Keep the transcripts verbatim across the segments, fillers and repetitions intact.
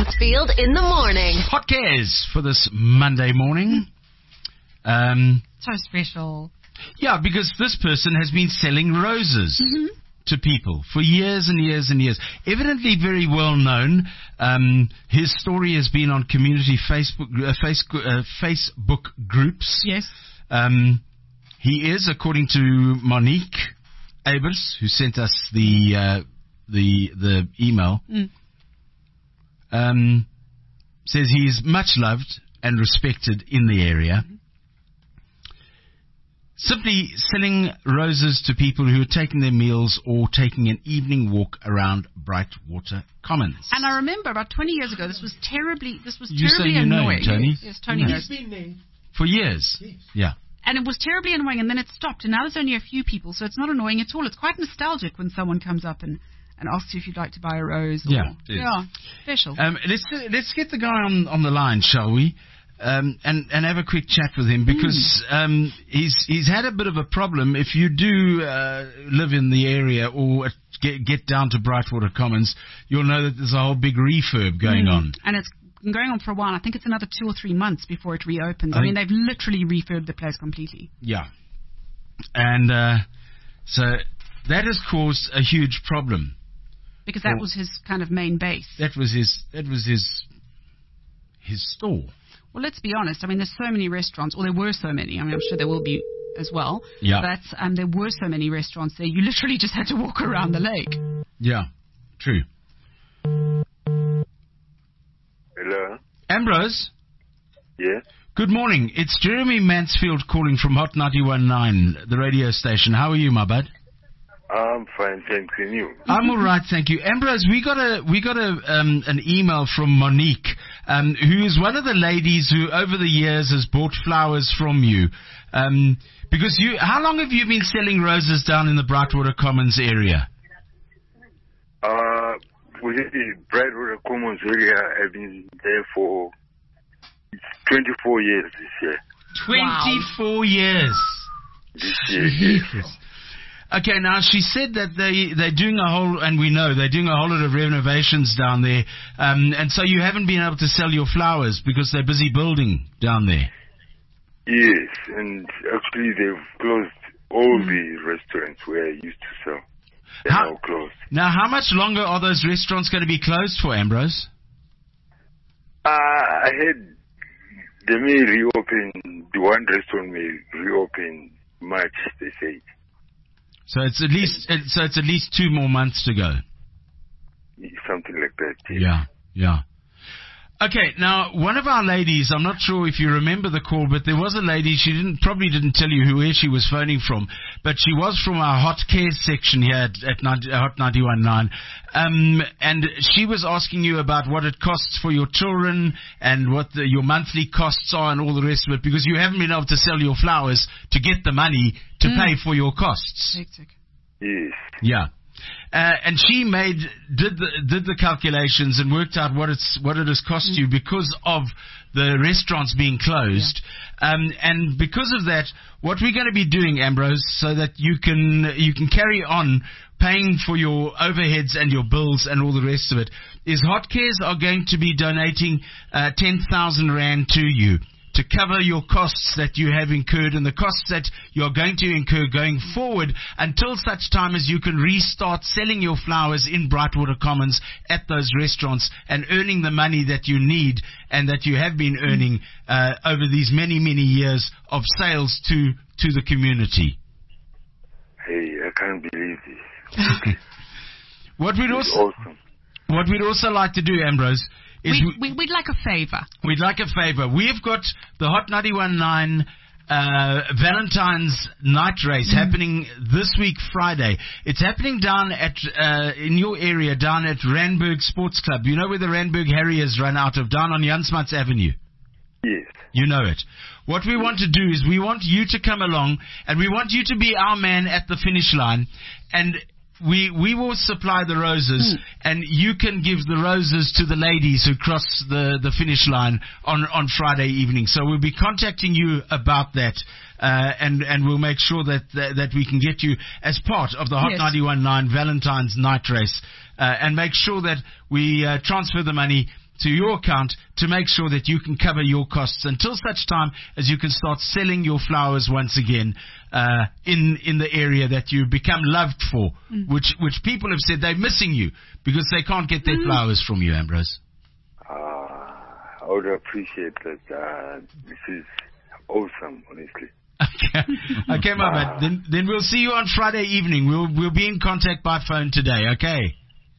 Mansfield in the morning. Hot cares for this Monday morning. Um, so special. Yeah, because this person has been selling roses Mm-hmm. to people for years and years and years. Evidently very well known. Um, his story has been on community Facebook uh, Facebook, uh, Facebook groups. Yes. Um, he is, according to Monique Abers, who sent us the uh, the the email, Mm. um, says he is much loved and respected in the area. Mm-hmm. Simply selling roses to people who are taking their meals or taking an evening walk around Brightwater Commons. And I remember about twenty years ago, this was terribly, this was You terribly say you know him, annoying. Tony? Yes, Tony No. knows. He's been there. For years. Yes. Yeah. And it was terribly annoying, and then it stopped, and now there's only a few people, so it's not annoying at all. It's quite nostalgic when someone comes up and, and asks you if you'd like to buy a rose. Or, Yeah, it is. Yeah, special. Um, let's uh, let's get the guy on, on the line, shall we? Um, and, and have a quick chat with him because mm. um, he's he's had a bit of a problem. If you do uh, live in the area or get get down to Brightwater Commons, you'll know that there's a whole big refurb going mm. on. And it's been going on for a while. I think it's another two or three months before it reopens. I, I mean, they've literally refurbed the place completely. Yeah. And uh, so that has caused a huge problem. Because that well, was his kind of main base. That was his that was his his store. Well, let's be honest. I mean, there's so many restaurants, or there were so many. I mean, I'm sure there will be as well. Yeah. But um, there were so many restaurants there. You literally just had to walk around the lake. Yeah, true. Hello? Ambrose? Yeah? Good morning. It's Jeremy Mansfield calling from Hot ninety-one point nine, the radio station. How are you, my bud? I'm fine, thanks, and you? I'm all right, thank you. Ambrose, we got a we got a um, an email from Monique, um, who is one of the ladies who over the years has bought flowers from you. Um, because you, how long have you been selling roses down in the Brightwater Commons area? Uh, within the Brightwater Commons area, I've been there for twenty-four years this year. twenty-four wow. years. This year, yes. Okay, now she said that they, they're doing a whole, and we know, they're doing a whole lot of renovations down there, um, and so you haven't been able to sell your flowers because they're busy building down there. Yes, and actually they've closed all the restaurants where I used to sell. They're how, now closed. Now, how much longer are those restaurants going to be closed for, Ambrose? Uh, I had, they may reopen, the one restaurant may reopen March, they say. So it's at least so it's at least two more months to go. Something like that. Yes. Yeah, yeah. Okay, now one of our ladies, I'm not sure if you remember the call, but there was a lady. She didn't probably didn't tell you who where she was phoning from, but she was from our hot care section here at, at ninety, Hot ninety-one point nine, um, and she was asking you about what it costs for your children and what the, your monthly costs are and all the rest of it, because you haven't been able to sell your flowers to get the money to mm. pay for your costs. Hectic. Yes. Yeah. Uh, and she made did the did the calculations and worked out what it's what it has cost mm. you because of the restaurants being closed, yeah. um, and because of that, what we're going to be doing, Ambrose, so that you can you can carry on paying for your overheads and your bills and all the rest of it, is Hot Cares are going to be donating uh, ten thousand rand to you to cover your costs that you have incurred and the costs that you're going to incur going forward until such time as you can restart selling your flowers in Brightwater Commons at those restaurants and earning the money that you need and that you have been earning uh, over these many, many years of sales to, to the community. Hey, I can't believe this. What we'd it's also, awesome. What we'd also like to do, Ambrose, is we, we, we'd like a favour. We'd like a favour. We've got the Hot ninety-one point nine uh, Valentine's night race mm. happening this week, Friday. It's happening down at uh, in your area, down at Randburg Sports Club. You know where the Randburg Harriers run out of, down on Jan Smuts Avenue? Yes. You know it. What we want to do is we want you to come along, and we want you to be our man at the finish line, and We we will supply the roses, mm. and you can give the roses to the ladies who cross the, the finish line on, on Friday evening. So we'll be contacting you about that, uh, and and we'll make sure that, that that we can get you as part of the Hot yes. ninety-one point nine Valentine's night race, uh, and make sure that we uh, transfer the money to your account to make sure that you can cover your costs until such time as you can start selling your flowers once again uh, in in the area that you become loved for, mm. which which people have said they're missing you because they can't get their mm. flowers from you, Ambrose. Uh, I would appreciate that. Uh, this is awesome, honestly. Okay, okay, my man. Then, then we'll see you on Friday evening. We'll we'll be in contact by phone today. Okay.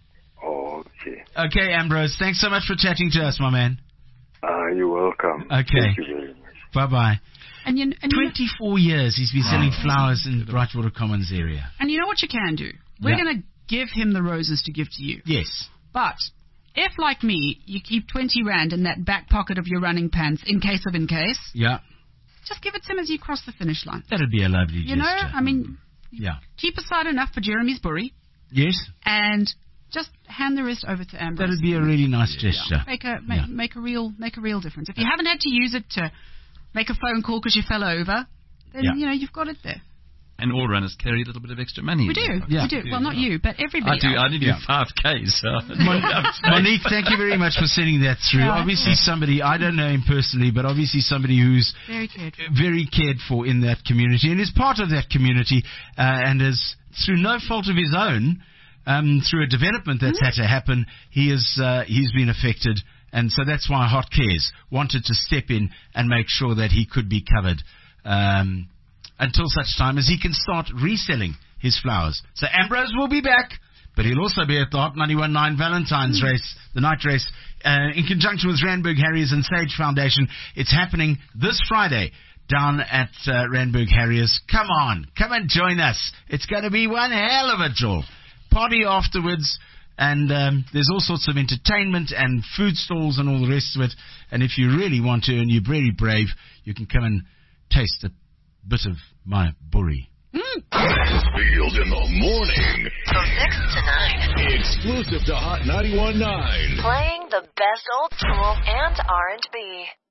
Okay. Okay, Ambrose. Thanks so much for chatting to us, my man. Uh, you're welcome. Okay. Thank you very much. Bye bye. And you, and Twenty-four you know, years he's been selling flowers in the Brightwater Commons area. And you know what you can do? We're Yeah. going to give him the roses to give to you. Yes. But if, like me, you keep twenty rand in that back pocket of your running pants in case of in case, Yeah. just give it to him as you cross the finish line. That'd be a lovely You gesture. know, I mean, Yeah. keep aside enough for Jeremy's bury Yes. and just hand the rest over to Ambrose. That'd be a really nice gesture. Make a make, Yeah. make a real make a real difference. If you haven't had to use it to make a phone call because you fell over, then Yeah. you know you've got it there. And all runners carry a little bit of extra money. We do, Yeah. we do. Well, not you, but everybody. I do. else. I only do Yeah. five Ks. So. Monique, thank you very much for sending that through. Yeah. Obviously somebody, I don't know him personally, but obviously somebody who's Very cared for. very cared for in that community and is part of that community uh, and is, through no fault of his own, um, through a development that's Mm-hmm. had to happen, he is, uh, he's been affected. And so that's why Hot Cares wanted to step in and make sure that he could be covered um, until such time as he can start reselling his flowers. So Ambrose will be back, but he'll also be at the Hot ninety-one point nine Valentine's Mm-hmm. race, the night race, uh, in conjunction with Randburg Harriers and Sage Foundation. It's happening this Friday down at uh, Randburg Harriers. Come on, come and join us. It's going to be one hell of a draw. Party afterwards. And um, there's all sorts of entertainment and food stalls and all the rest of it. And if you really want to and you're very brave, you can come and taste a bit of my burry. Field in the morning. From six to nine. Exclusive to Hot ninety-one point nine. Playing the best old school and R and B.